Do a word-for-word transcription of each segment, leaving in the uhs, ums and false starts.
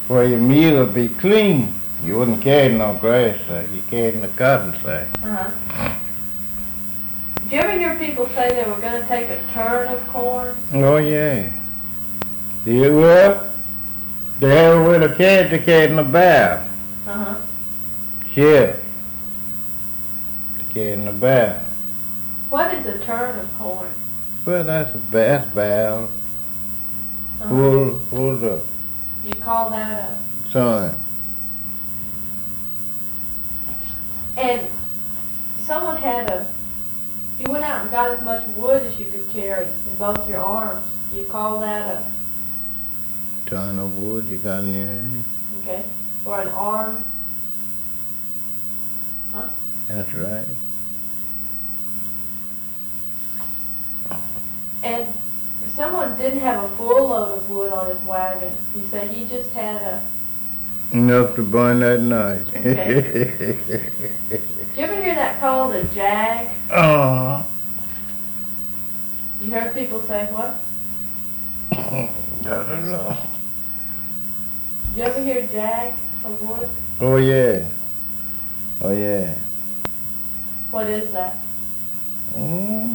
where your meal will be clean. You wouldn't carry no grass sack, you carried in the cotton sack. Uh-huh. Did you ever hear people say they were going to take a turn of corn? Oh, yeah. Yeah, well, they have a little cat that carried in the barrel. Uh-huh. Yeah. They carried in the barrel. What is a turn of corn? Well, that's a that's barrel. Uh-huh. Full, full up. You call that a... Son. And someone had a... You went out and got as much wood as you could carry in both your arms. You call that a... Ton of wood you got in your hand. Okay. Or an arm. Huh? That's right. And someone didn't have a full load of wood on his wagon. You say he just had a... Enough to burn that night. Okay. Did you ever hear that called a jag? Uh-huh. You heard people say what? I don't know. Did you ever hear jag of wood? Oh, yeah. Oh, yeah. What is that? Mm.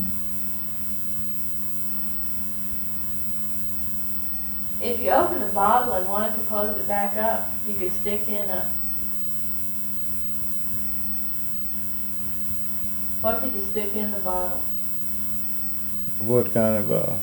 If you opened a bottle and wanted to close it back up, you could stick in a... What could you stick in the bottle? What kind of bottle?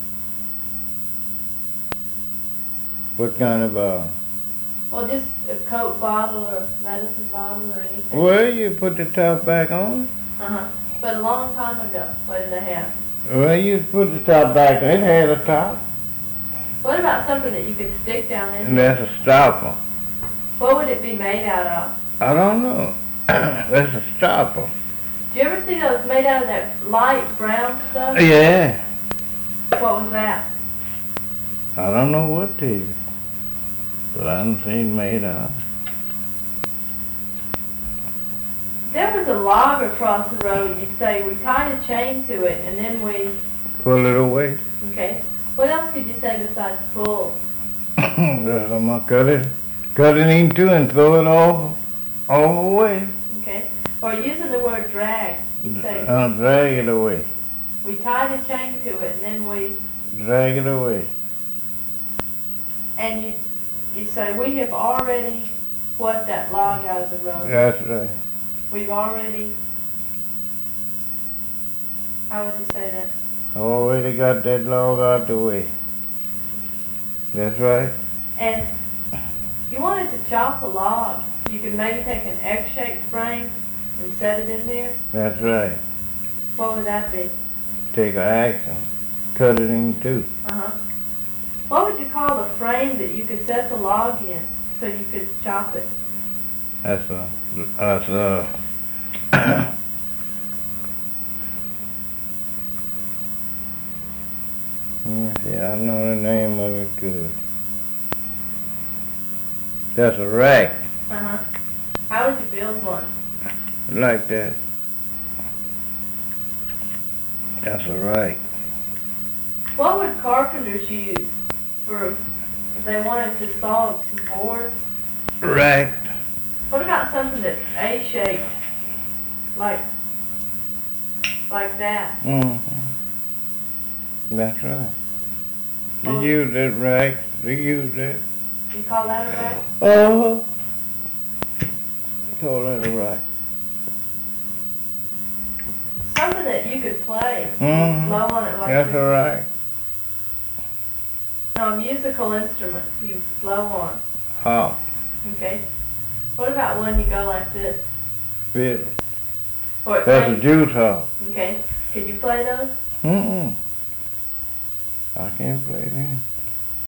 What kind of bottle? Well, just a Coke bottle or medicine bottle or anything. Well, you put the top back on. Uh-huh. But a long time ago, what did they have? Well, you put the top back on. It had a top. What about something that you could stick down in? And that's a stopper. What would it be made out of? I don't know. That's a stopper. Do you ever see those made out of that light brown stuff? Yeah. What was that? I don't know what it is. But I haven't seen made of. There was a log across the road. You'd say we tied a chain to it and then we... Pull it away. Okay. What else could you say besides pull? I'm gonna cut it, cut it in two and throw it all, all away. Okay. Or using the word drag. You'd say I'll drag it away. we tied a chain to it and then we... Drag it away. And you, you'd say we have already what that log out of the road. That's right. We've already... How would you say that? Already got that log out the way. That's right. And you wanted to chop a log. You could maybe take an X-shaped frame and set it in there. That's right. What would that be? Take an axe and cut it in two. Uh-huh. What would you call the frame that you could set the log in so you could chop it? That's a, that's a, let me see, I know the name of it good. That's a rack. Uh-huh. How would you build one? Like that. That's a rack. What would carpenters use for if they wanted to saw some boards? Rack. What about something that's A-shaped, like like that? Mm-hmm. That's right. Oh. They use that rack. They use that. You call that a rack? Uh-huh. Call that a rack. Something that you could play. Mm-hmm. Blow on it like That's this. a rack. No, a musical instrument you blow on. Harp. Okay. What about one you go like this? Fiddle. Or it That's a plays- jute harp. Okay. Could you play those? Mm-mm. I can't play that.